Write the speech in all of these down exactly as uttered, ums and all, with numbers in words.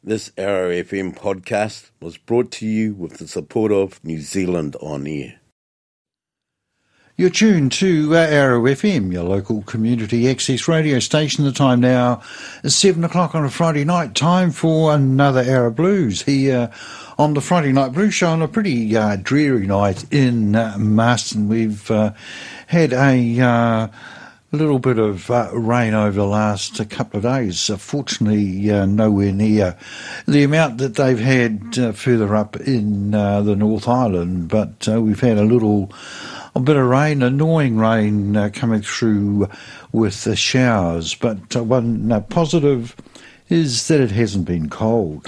This Arrow F M podcast was brought to you with the support of New Zealand On Air. You're tuned to uh, Arrow F M, your local community access radio station. The time now is seven o'clock on a Friday night. Time for another Arrow Blues here on the Friday Night Blues Show on a pretty uh, dreary night in uh, Marston. We've uh, had a... Uh, A little bit of uh, rain over the last uh, couple of days. Uh, fortunately, uh, nowhere near the amount that they've had uh, further up in uh, the North Island. But uh, we've had a little a bit of rain, annoying rain uh, coming through with the showers. But uh, one uh, positive is that it hasn't been cold.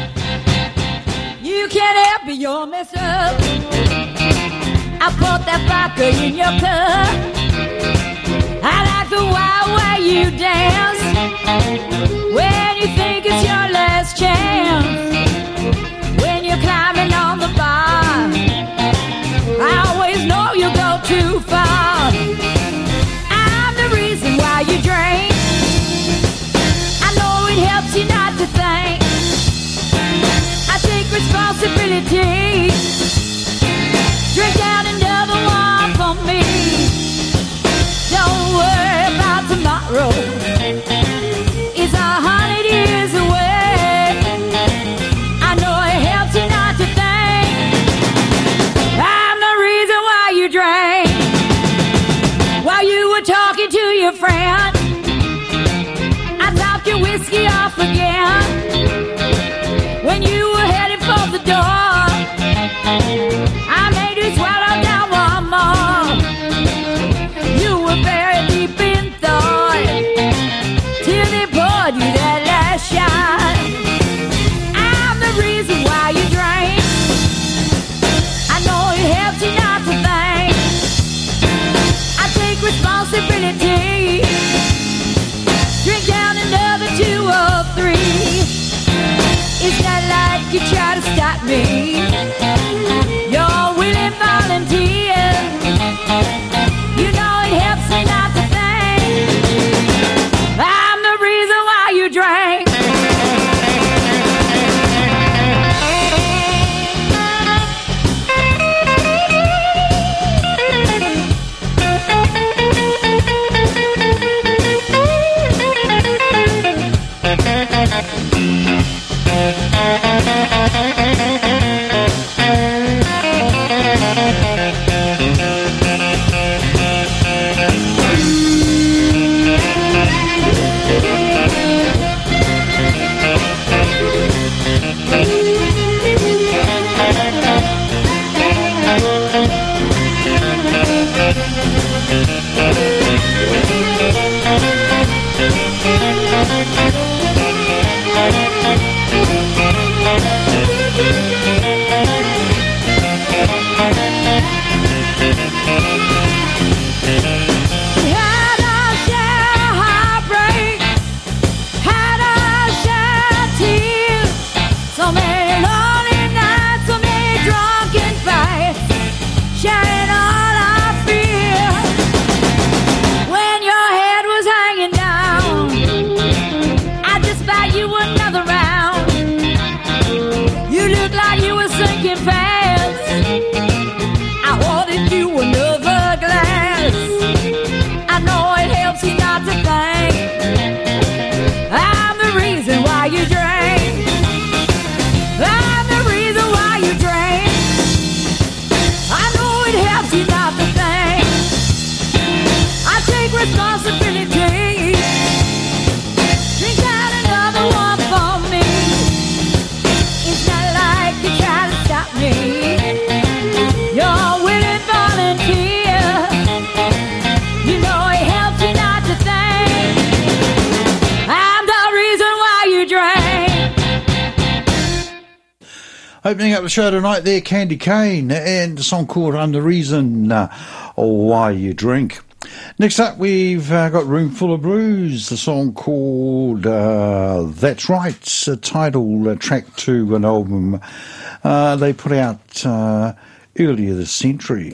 You can't help me, you're messed up. I put that vodka in your cup. I like the wild way you dance when you think it's your last chance. When you're climbing on the bar, I always know you go too far. I'm the reason why you drink. I know it helps you not to think. I take responsibility. Drink down another one for me. Don't worry about tomorrow. It's a hundred years away. I know it helps you not to think. I'm the reason why you drank. While you were talking to your friend, I topped your whiskey off again. When you were headed for the door, I made you swallow down one more. You were very deep in thought till they poured you that last shot. I'm the reason why you drank. I know it helps you not to think. I take responsibility. Drink down another two or three. It's not like you try to stop me. You're a willing volunteer. You know it helps me not to think. I'm the reason why you drank. Opening up the show tonight there, Candy Cane, and a song called I'm the Reason uh, Why You Drink. Next up, we've uh, got Room Full of Blues, the song called uh, That's Right, a title uh, track to an album uh, they put out uh, earlier this century.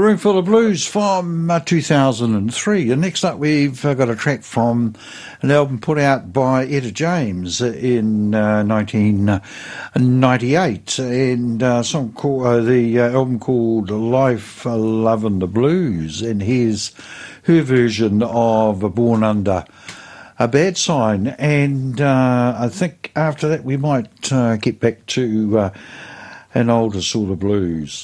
Roomful of Blues from uh, two thousand three. And next up we've uh, got a track from an album put out by Etta James in uh, nineteen ninety-eight, and uh, song called, uh, the uh, album called Life, Love and the Blues, and here's her version of Born Under a Bad Sign. And uh, I think after that we might uh, get back to uh, an older sort of blues.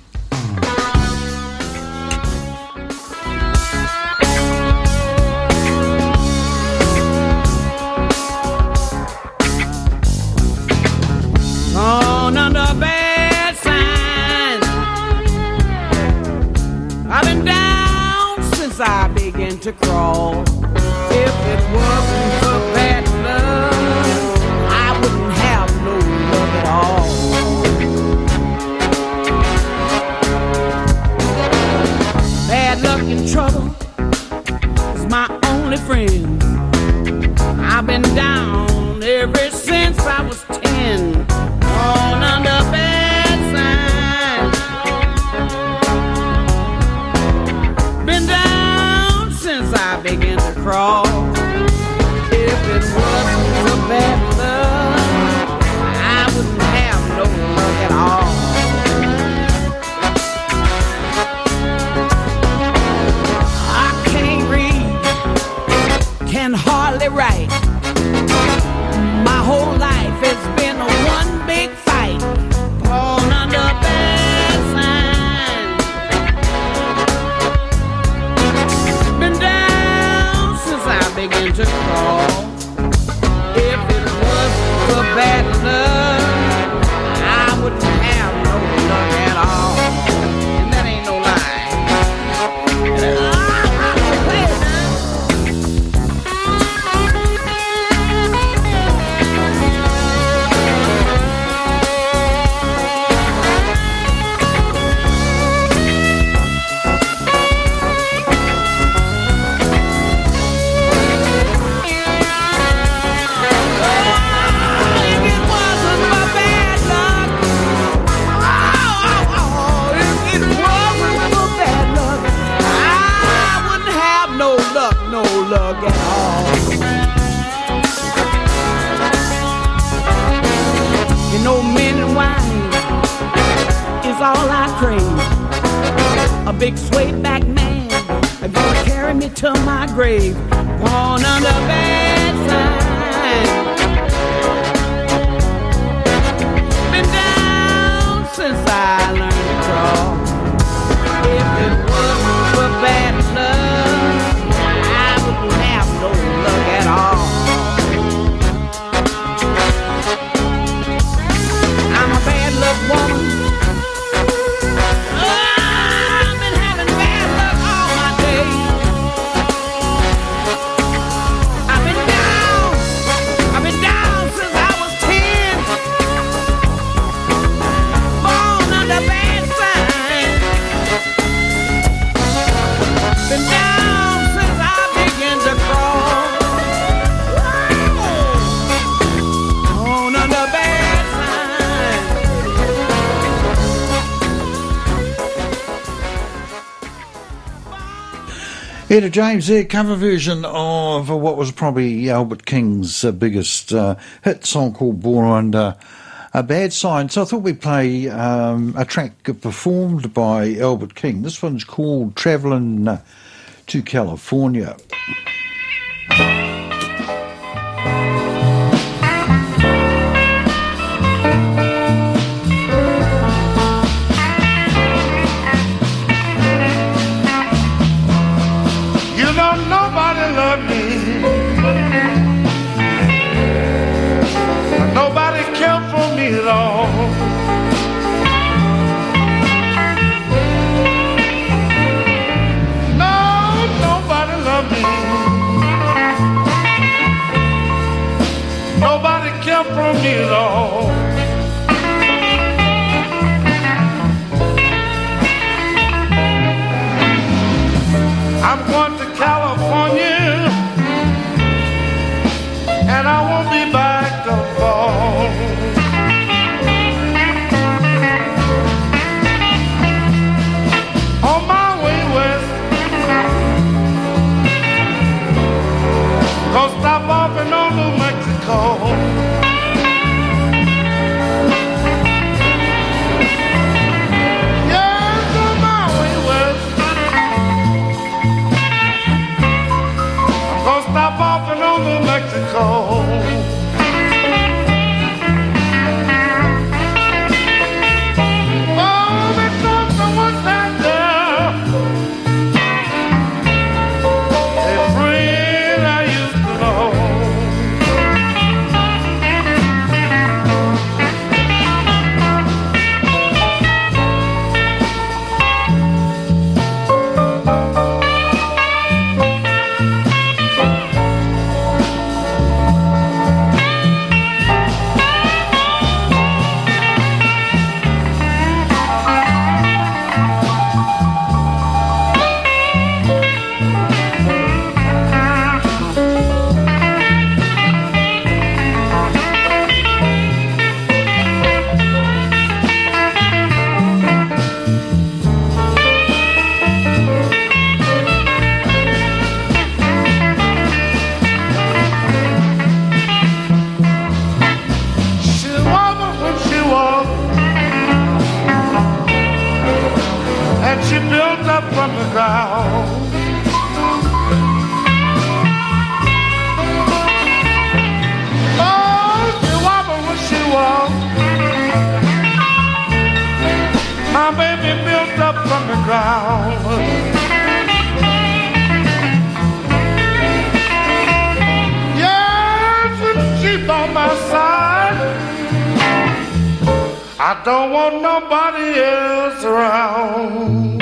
Born under a bad sign. I've been down since I began to crawl. If it wasn't for bad love, I wouldn't have no love at all. Bad luck and trouble is my only friend. I've been down ever since I was ten. Born under a bad sign. Been down since I began to crawl. If it wasn't for bad love, I wouldn't have no luck at all. I can't read, can hardly write. My whole life has been a one big fight. Born under a bad sign. Been down since I began to crawl. If it wasn't for bad love, I wouldn't have no luck at all. And that ain't no lie. And I, I, I play it now. Luck at all. You know, men and wine is all I crave. A big sway back man gonna carry me to my grave. Born under bad sign. Been down since I learned to crawl. If it wasn't for bad love, have no luck at all. I'm a bad luck woman. Oh, I've been having bad luck all my days. I've been down, I've been down since I was ten. Born under bad sign. Been down since I began to crawl. On under bad sign. Etta James, their cover version of what was probably Albert King's uh, biggest uh, hit song called Born Under a Bad Sign. So I thought we'd play um, a track performed by Albert King. This one's called Travelin' uh, to California. You know nobody loved me. Nobody cared for me at all. No, nobody loved me. that she built up from the ground. Oh, she wobbled when she walked. My baby built up from the ground. On my side, I don't want nobody else around.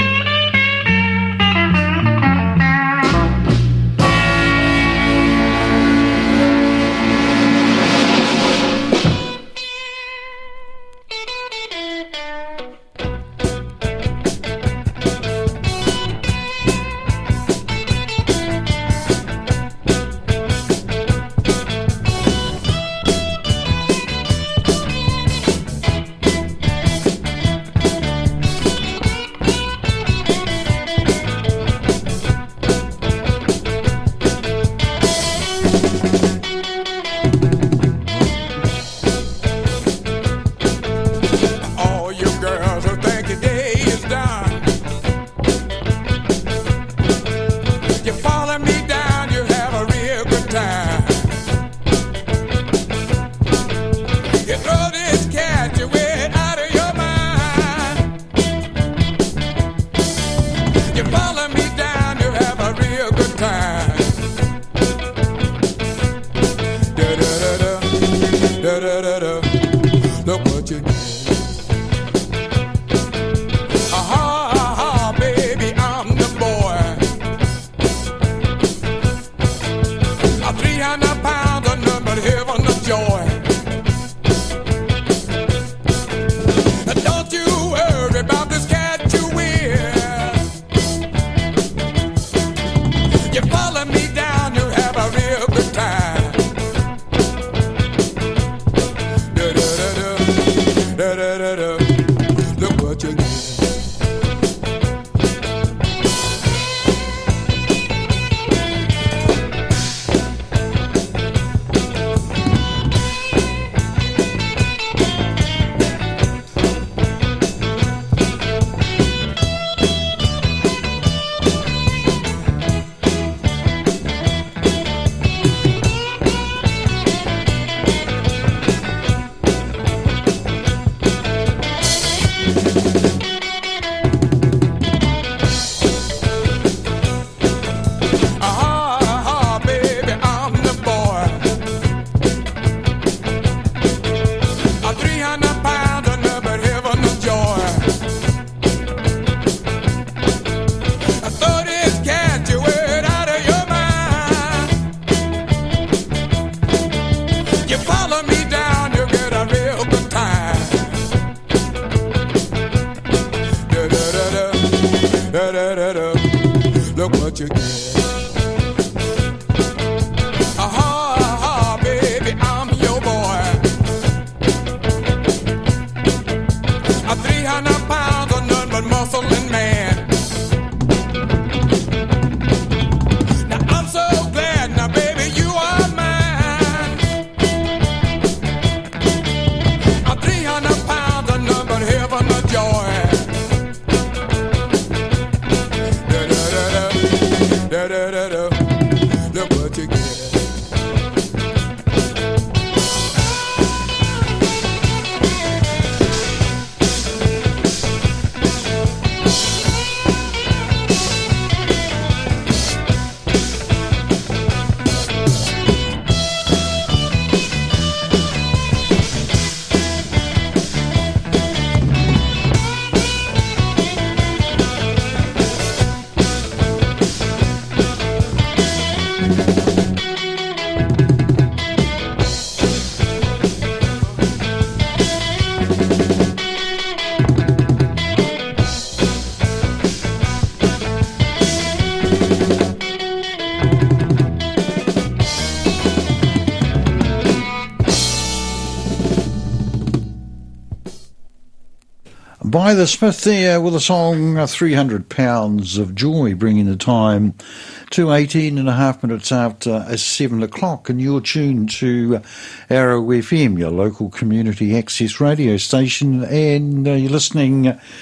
By the Smith there with the song uh, three hundred pounds of Joy, bringing the time to eighteen and a half minutes after seven o'clock, and you're tuned to Arrow F M, your local community access radio station, and uh, you're listening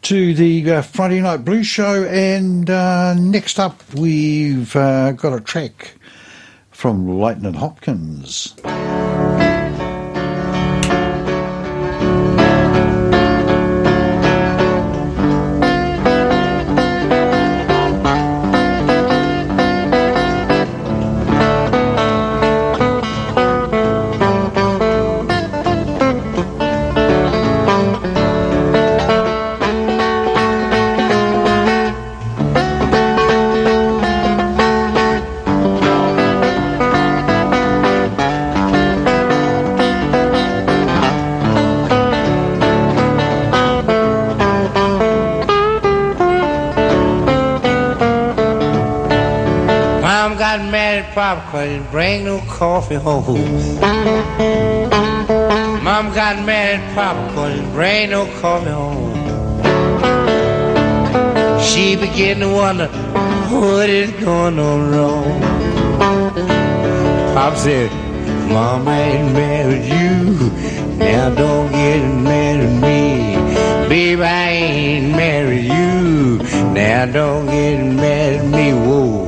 to the uh, Friday Night Blues Show, and uh, next up we've uh, got a track from Lightning Hopkins. Couldn't bring no coffee home. Mom got mad at Papa, couldn't bring no coffee home. She began to wonder what is going on wrong. Pop said, Mama ain't married you, now don't get mad at me. Baby, I ain't married you, now don't get mad at me. Whoa.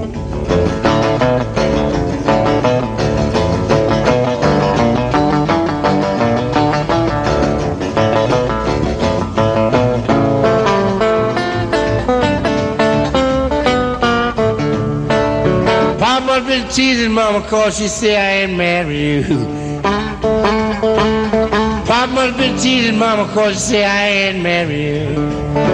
Been teasing Mama cause she say I ain't married you. Papa must been teasing Mama cause she say I ain't married you.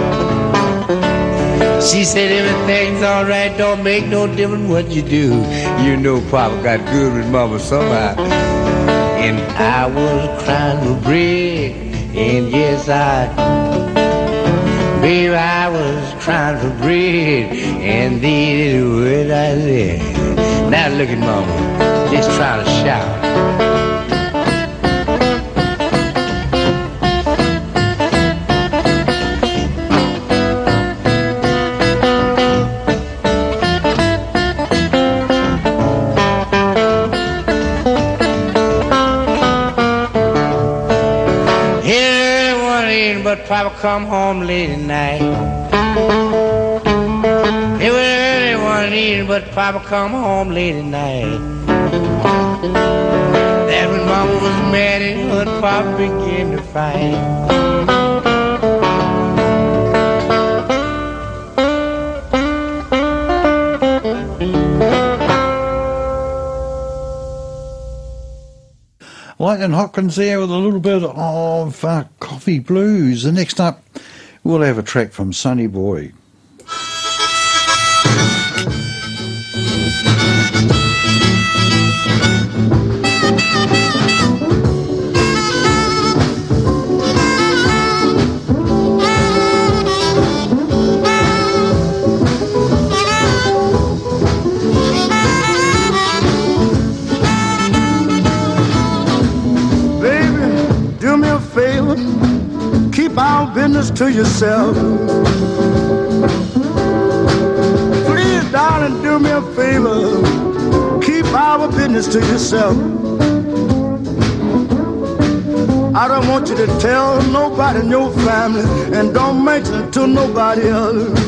She said everything's alright, don't make no difference what you do. You know Papa got good with Mama somehow. And I was crying for bread, and yes I, baby I was crying for bread, and these are the words I said. Now look at Mama, just trying to shout. Here everyone eating, but Papa come home late at night. Eating, but Papa come home late at night. That's when Mama was mad and her and Papa began to fight. Lightning Hopkins there with a little bit of uh, Coffee Blues. And next up, we'll have a track from Sonny Boy. Business to yourself. Please, darling, do me a favor. Keep our business to yourself. I don't want you to tell nobody in your family, and don't mention it to nobody else.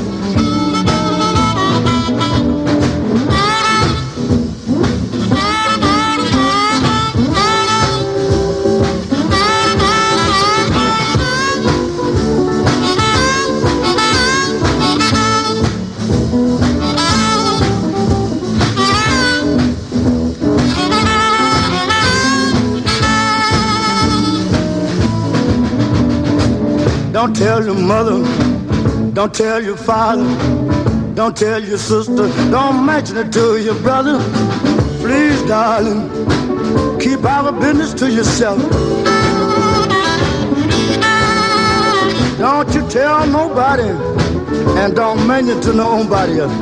Don't tell your mother, don't tell your father, don't tell your sister, don't mention it to your brother. Please, darling, keep our business to yourself. Don't you tell nobody, and don't mention it to nobody else.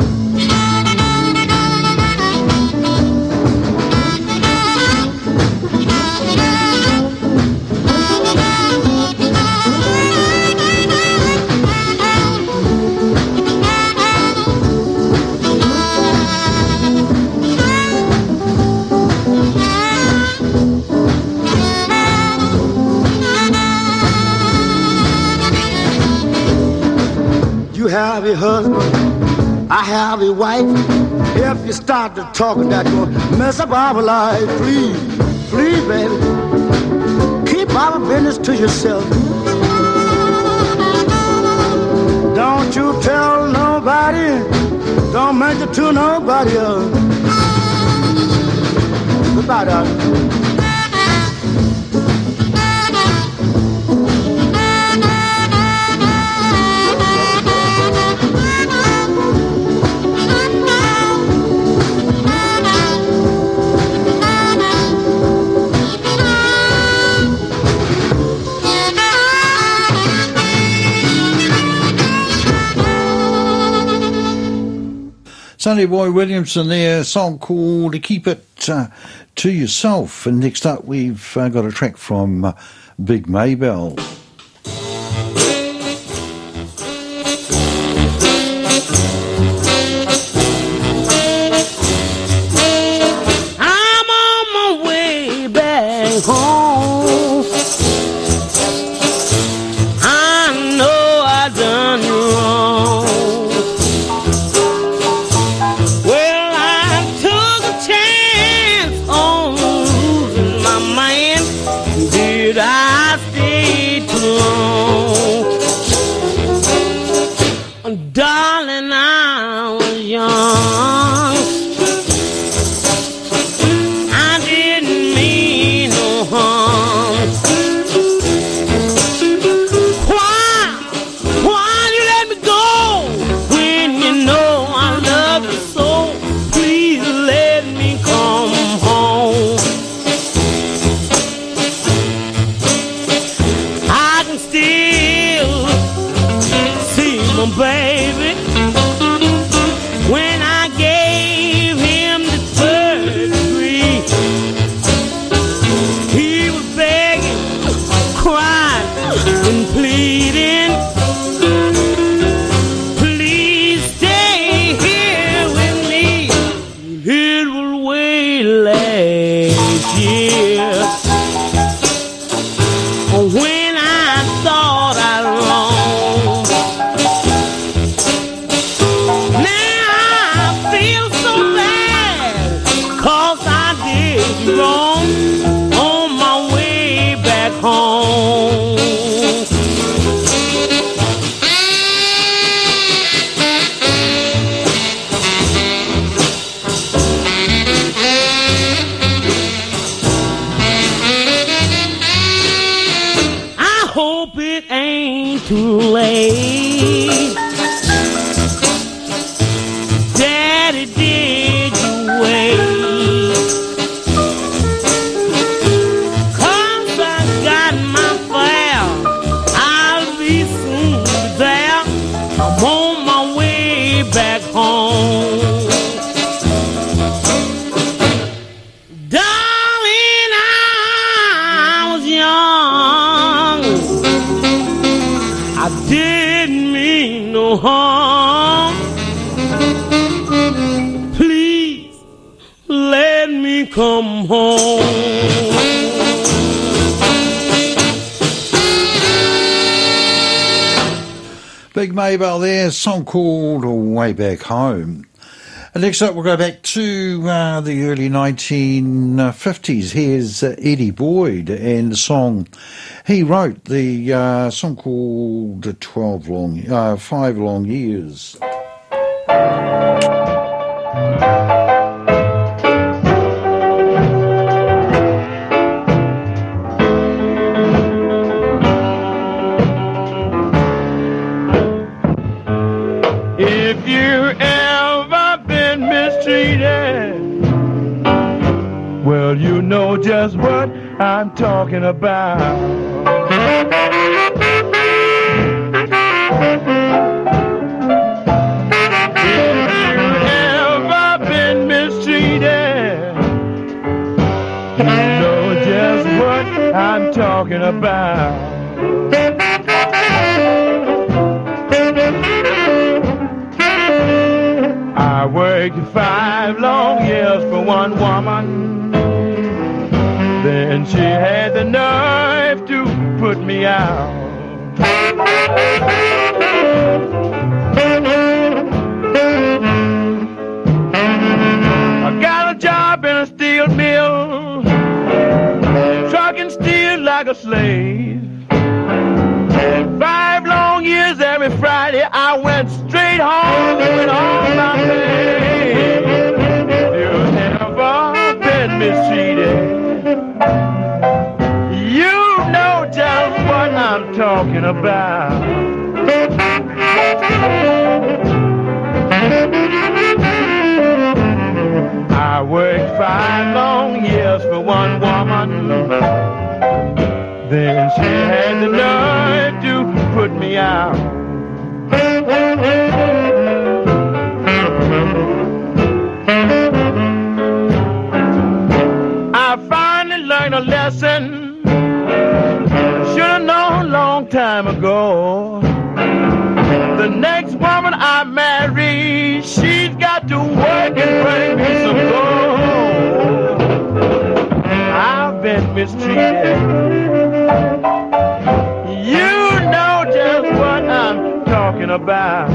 You have a husband, I have a wife. If you start to talking, that will mess up our life. Please, please, baby, keep our business to yourself. Don't you tell nobody, don't mention to nobody else. Goodbye, darling. Sonny Boy Williamson there, a song called Keep It uh, To Yourself. And next up we've uh, got a track from uh, Big Maybelle. I'm on my way back home. I know I done you wrong. I stayed too long. Darling, I was young. I didn't mean no harm. Why? Why you let me go when you know I love you so? Please let me come home. Baby, when I gave him the third degree, he was begging, crying, and pleading, please stay here with me. It was way last year when I thought I lost. Wrong on my way back home. I hope it ain't too late. Daddy, did you wait? I'm on my way back home. Darling, I was young. I didn't mean no harm. Please let me come home. Big Maybelle there, a song called Way Back Home. And next up we'll go back to uh, the early nineteen fifties. Here's uh, Eddie Boyd and the song he wrote, the uh, song called twelve long, uh, Five Long Years. If you ever been mistreated, well, you know just what I'm talking about. If you ever been mistreated, you know just what I'm talking about. I worked five long years for one woman. Then she had the nerve to put me out. slave. Five long years every Friday I went straight home with all my pay. You've never been mistreated. You know just what I'm talking about. I worked five long years for one woman. Then she had the nerve to put me out. I finally learned a lesson should have known a long time ago. The next woman I marry, she's got to work and bring me some gold. I've been mistreated. You know just what I'm talking about.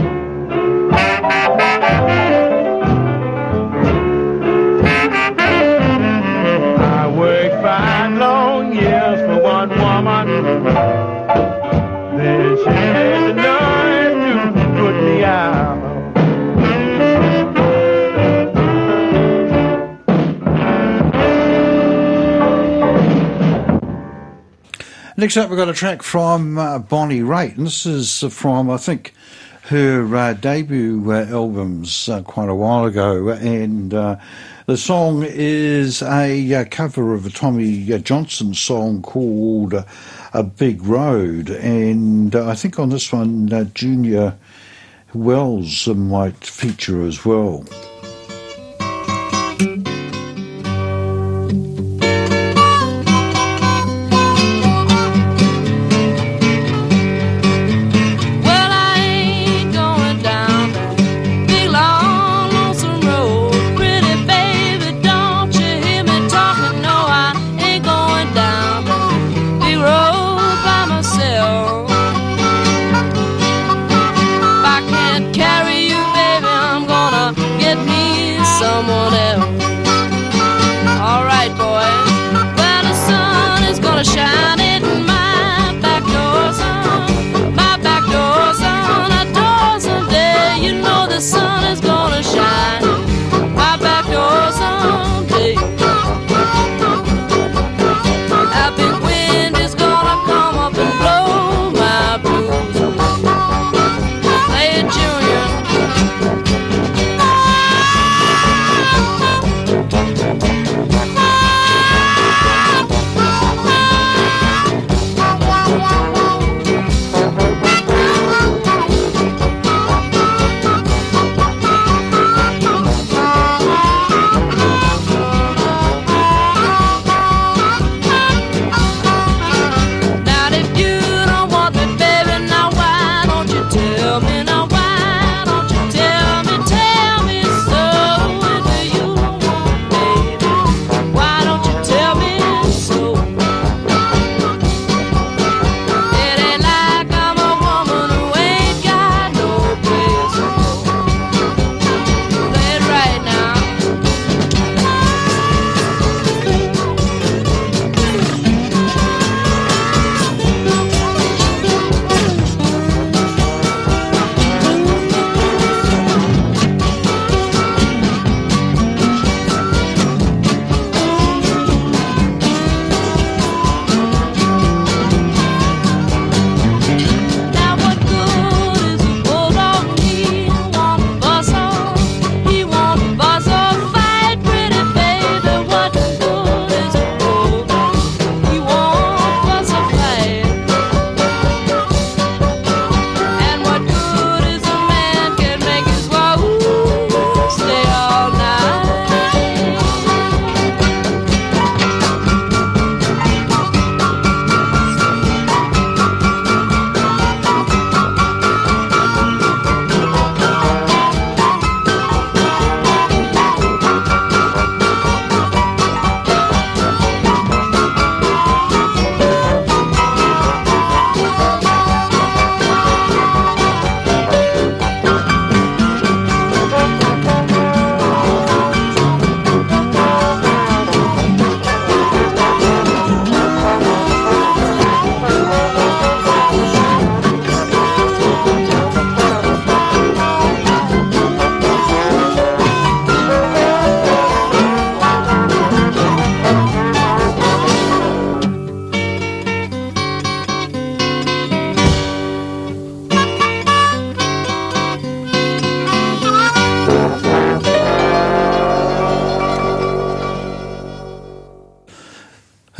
I worked five long years for one woman. Then she had the nerve to put me out. Next up, we've got a track from uh, Bonnie Raitt, and this is from, I think, her uh, debut uh, albums uh, quite a while ago, and uh, the song is a uh, cover of a Tommy uh, Johnson song called uh, A Big Road, and uh, I think on this one uh, Junior Wells uh, might feature as well. Get me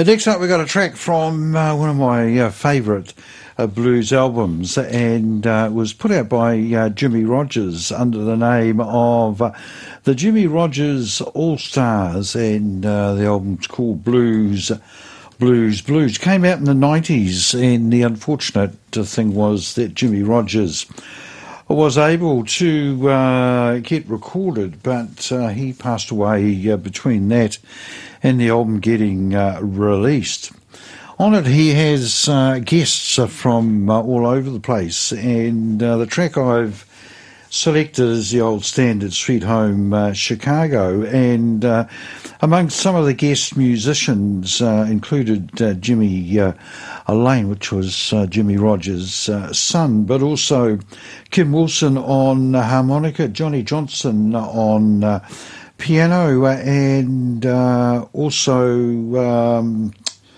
But next up, we've got a track from uh, one of my uh, favourite uh, blues albums, and uh, it was put out by uh, Jimmie Rodgers under the name of uh, the Jimmie Rodgers All-Stars, and uh, the album's called Blues, Blues, Blues. Came out in the nineties, and the unfortunate thing was that Jimmie Rodgers was able to uh, get recorded, but uh, he passed away uh, between that and the album getting uh, released. On it, he has uh, guests from uh, all over the place, and uh, the track I've selected is the old standard Sweet Home uh, Chicago, and uh, amongst some of the guest musicians uh, included uh, Jimmy uh, Lane, which was uh, Jimmie Rodgers' uh, son, but also Kim Wilson on harmonica, Johnny Johnson on uh, piano, and uh, also um,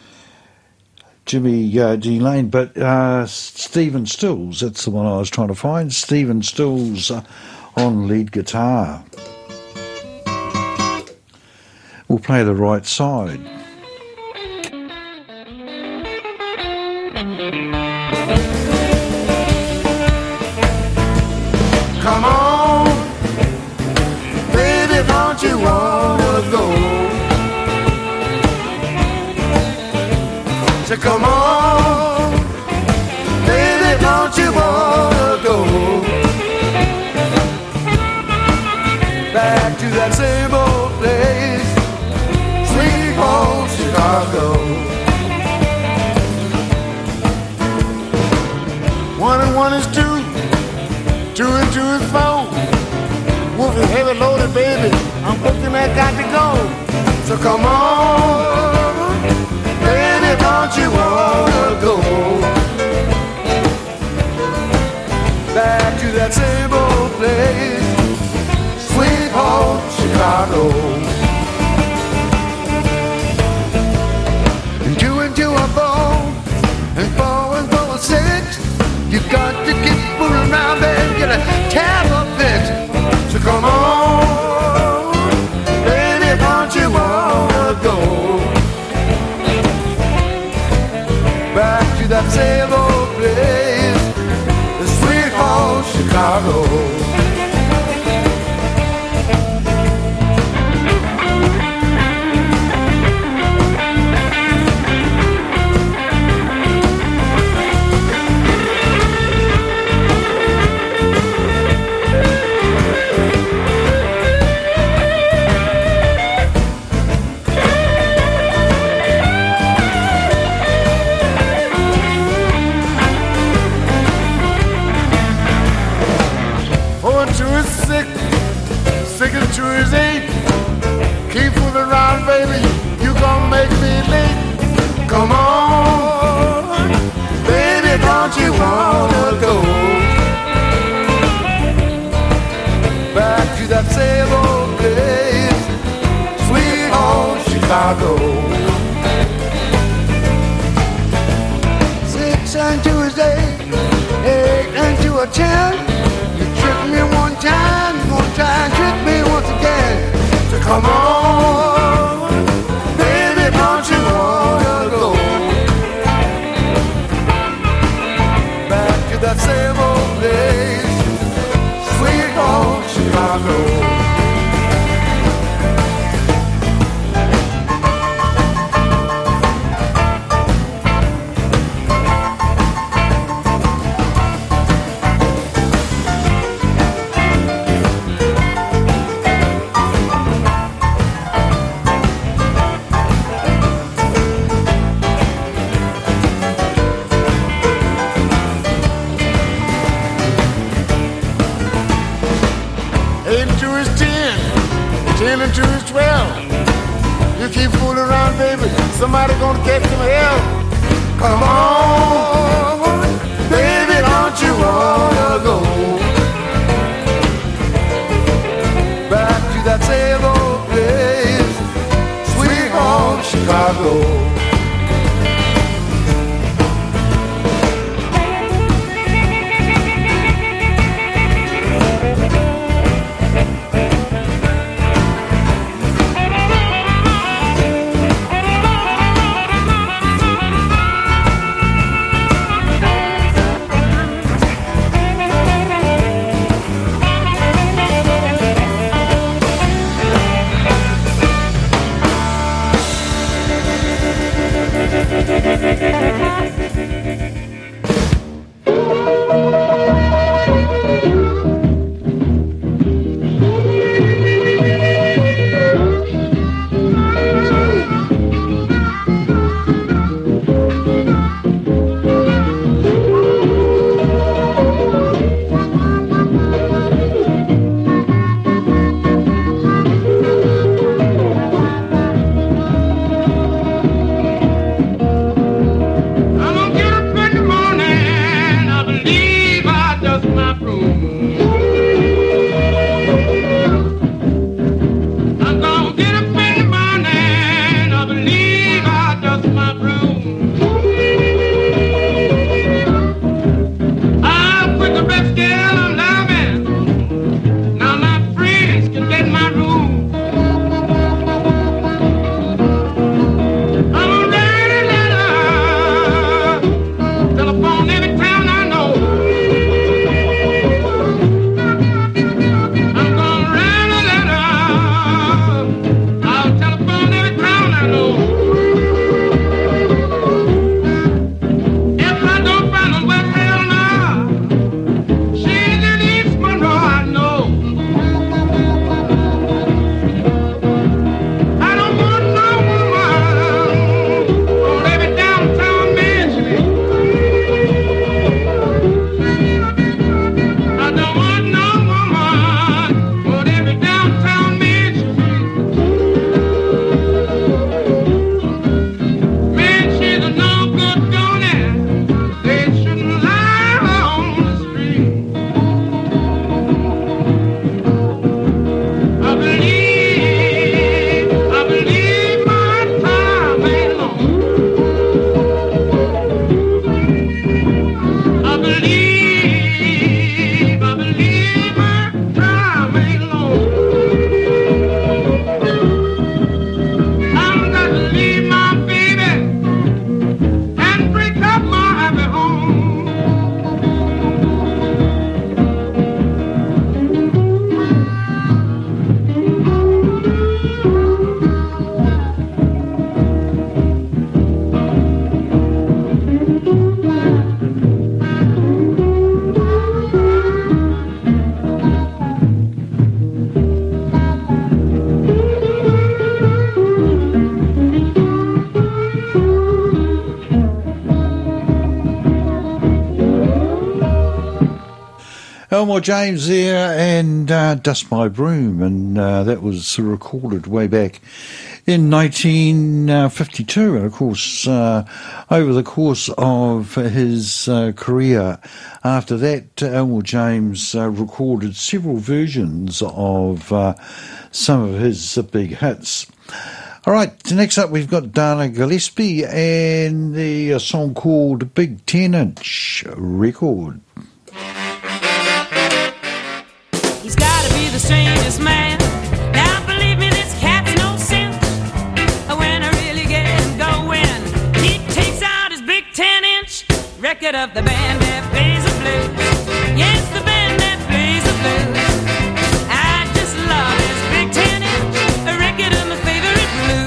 Jimmy uh, D. Lane, but uh, Stephen Stills, that's the one I was trying to find, Stephen Stills uh, on lead guitar. We'll play the right side. Come on, baby, don't you wanna go? So come on, baby, don't you wanna go? Back to that same old place, sweet home Chicago. One and one is two, two and two is four. Wolf is heavy loaded, baby, I'm booking that got to go. So come on, baby, don't you wanna go? Back to that same old place, sweet home Chicago. And two and two are four, and four and four are six. You got to keep fooling around there and get a tab up fixed. So come on, baby, don't you wanna go? Back to that same old place, the sweet home Chicago. Two is eight. Keep fooling around, baby. You gon' make me late. Come on, baby, don't you wanna go? Back to that same old place, sweet home Chicago. Six and two is eight. Eight and two are ten. You tricked me one time, one time, trick me once again. So come on, baby, don't you wanna go? Back to that same old place, sweet home Chicago. Ten and two is twelve. You keep fooling around, baby, somebody gonna catch some hell. Come on, baby, don't you wanna go? Back to that same old place, sweet home Chicago. Elmore James there, and uh, Dust My Broom, and uh, that was recorded way back in nineteen fifty-two, and of course uh, over the course of his uh, career after that, Elmore James uh, recorded several versions of uh, some of his uh, big hits. All right, next up we've got Dana Gillespie and the uh, song called Big Ten Inch Record. He's gotta be the strangest man. Now believe me, this cat's no sense. When I really get him going, he takes out his big ten inch record of the band that plays the blues. Yes, the band that plays the blues. I just love his big ten inch, a record of my favorite blues.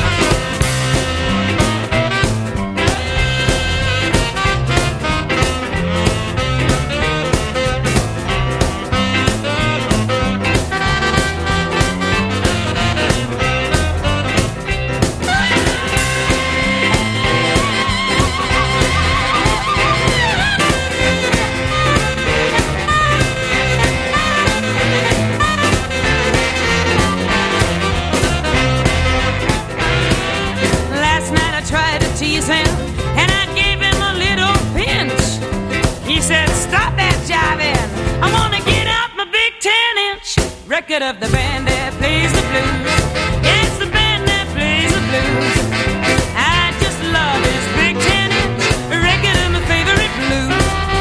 Him, and I gave him a little pinch. He said, stop that jiving, I want to get out my big ten inch record of the band that plays the blues. Yes, the band that plays the blues. I just love his big ten inch record of my favorite blues.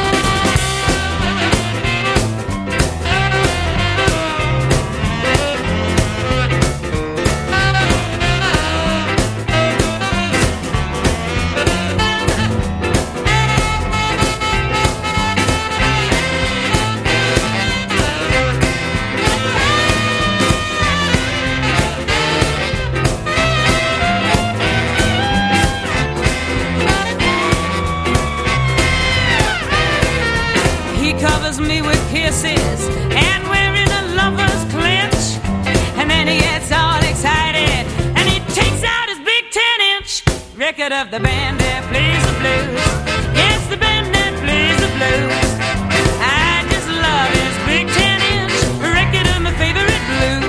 Me with kisses and wearing a lover's clinch, and then he gets all excited and he takes out his big ten inch record of the band that plays the blues. Yes, the band that plays the blues. I just love his big ten inch record of my favorite blues.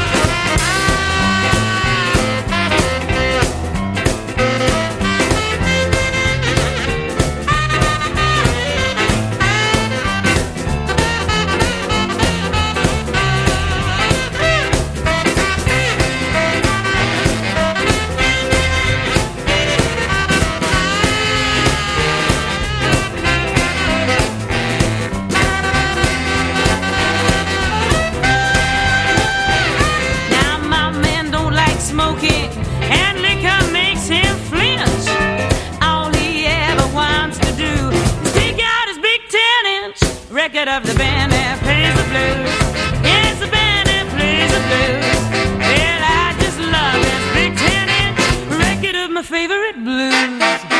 Of the band that plays the blues. Yes, the band that plays the blues. Well, I just love this big ten inch record of my favorite blues.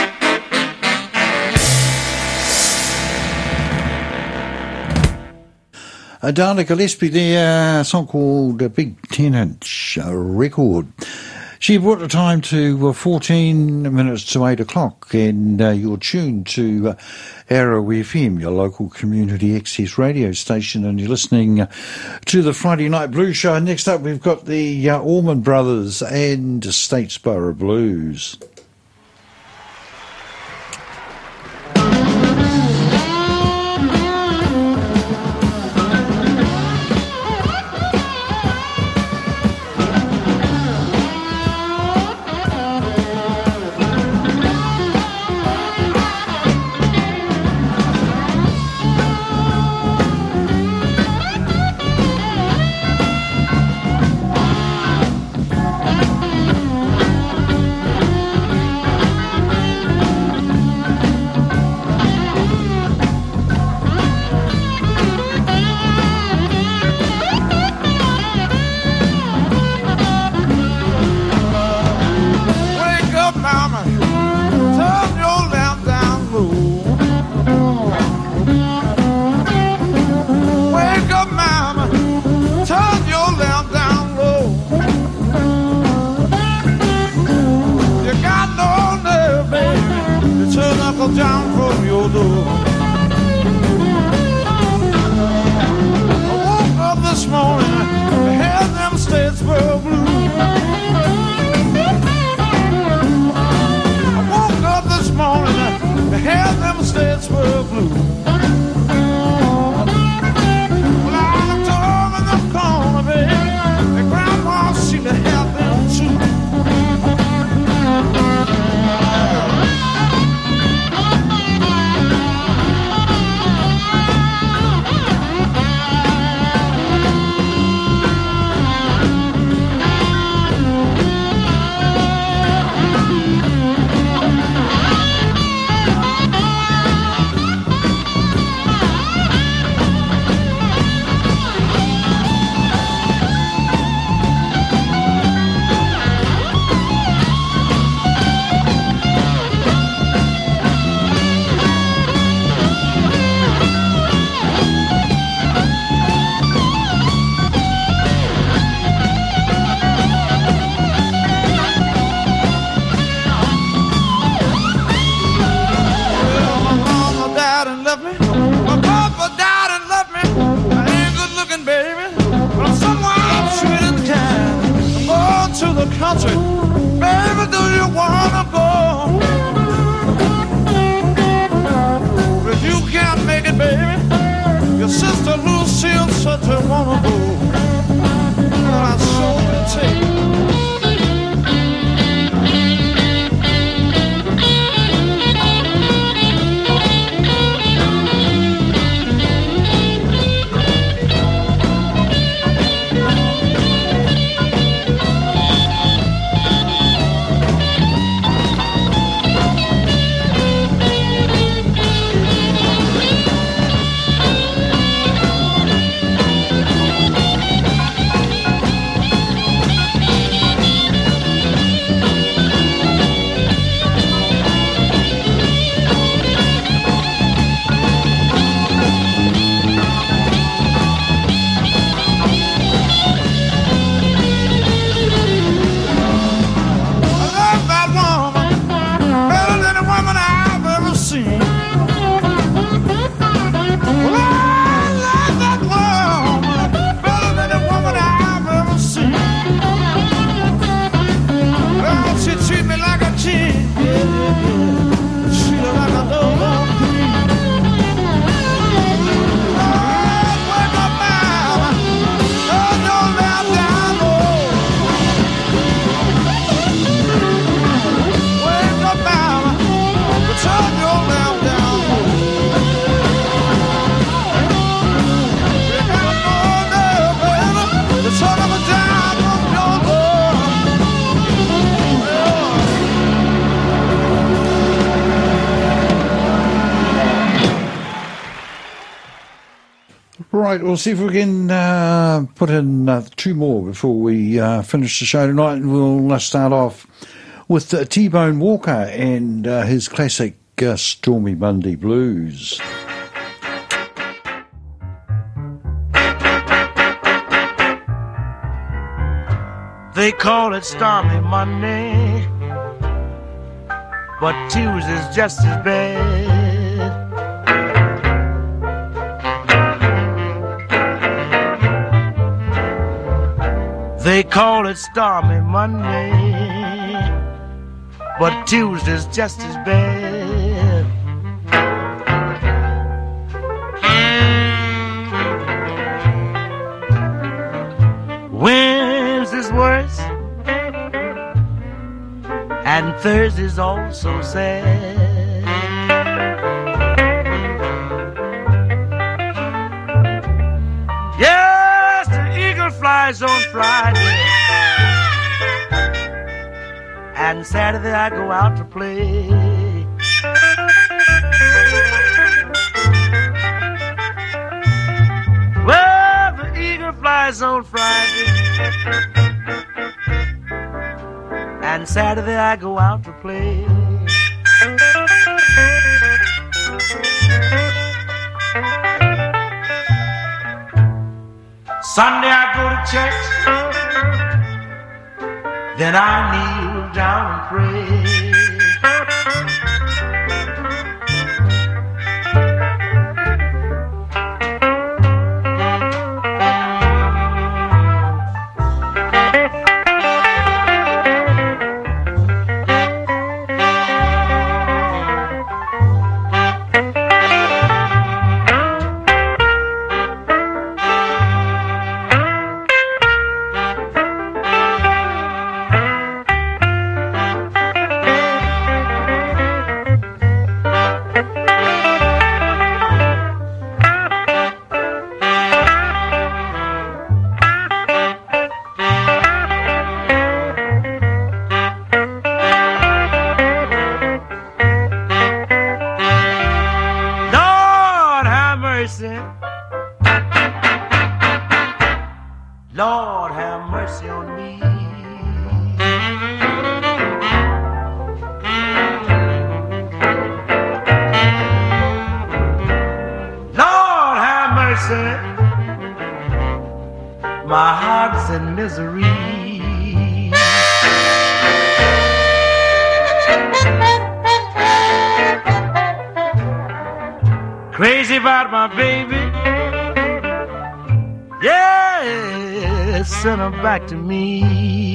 Uh, Dana Gillespie there, a song called uh, Big Ten Inch Record. She brought the time to uh, fourteen minutes to eight o'clock, and uh, you're tuned to uh, Arrow F M, your local community access radio station, and you're listening uh, to the Friday Night Blues Show. Next up, we've got the uh, Allman Brothers and Statesboro Blues. left me. My papa died and left me. I ain't good looking, baby, but I'm someone treated kind. I'm going to the country, baby. Do you wanna go? If you can't make it, baby, your sister Lucille said they wanna go. And I sure will take. Right, we'll see if we can uh, put in uh, two more before we uh, finish the show tonight, and we'll uh, start off with uh, T-Bone Walker and uh, his classic uh, Stormy Monday Blues. They call it Stormy Monday, but Tuesday's just as bad. They call it Stormy Monday, but Tuesday's just as bad. Wednesday's worse, and Thursday's also sad. Yes, the eagle flies on Friday, and Saturday I go out to play. Well, the eagle flies on Friday, and Saturday I go out to play. Sunday I go to church, then I kneel down and pray. Lord have mercy on me. Lord have mercy, my heart's in misery. crazy about my baby. Yeah, send her back to me.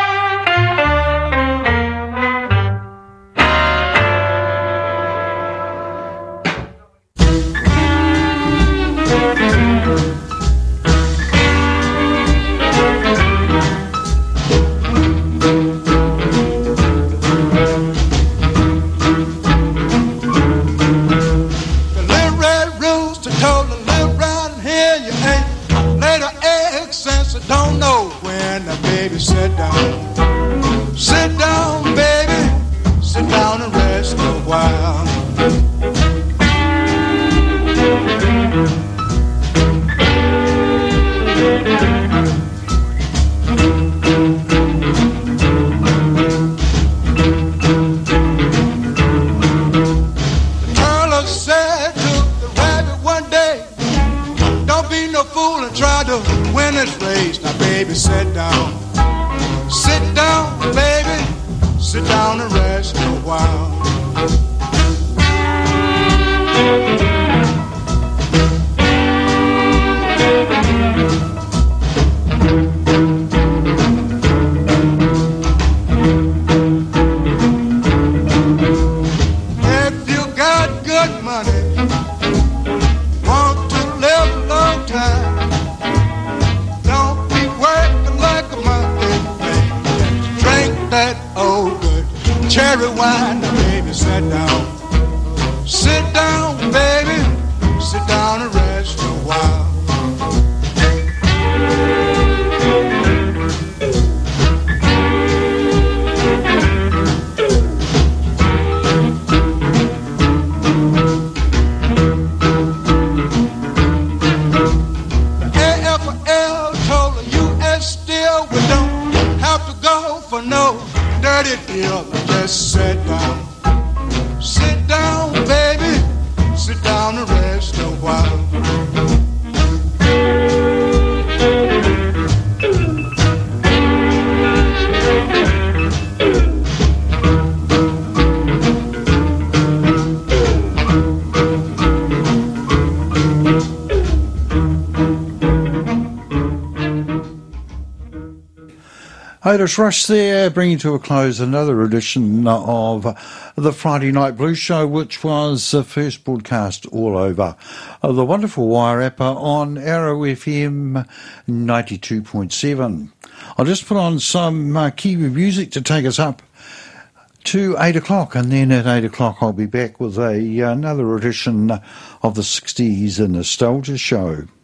Don't know when the baby sit down. Sit down, baby. Sit down and rest a while. The turtle said to the rabbit one day, don't be no fool and try to win this race. Now, baby, sit down. Sit down, baby. Sit down and rest a while. If you got good money, want to live a long time, that old good cherry wine. Now, baby, sit down. Sit down, baby. Sit down and rest a while. The A F L told the U S still we don't have to go for no dirty deal. Just sit down. Sit down, baby. Sit down and rest a while. Otis Rush there, bringing to a close another edition of the Friday Night Blues Show, which was uh, first broadcast all over uh, the wonderful Wairarapa on Arrow F M ninety-two point seven. I'll just put on some uh, Kiwi music to take us up to eight o'clock, and then at eight o'clock I'll be back with a another edition of the sixties Nostalgia Show.